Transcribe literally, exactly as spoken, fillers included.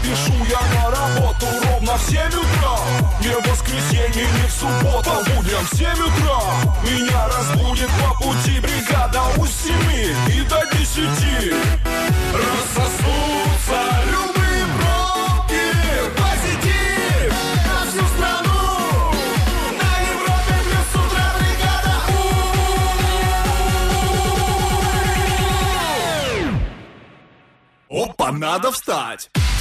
спешу я на работу ровно в семь утра. Не в воскресенье, не в субботу, по будням в семь утра. Меня разбудит по пути бригада у семи и до десяти. Рассосутся любые пробки, позитив на всю страну. На Европе плюс с утра бригада У. Опа, надо встать!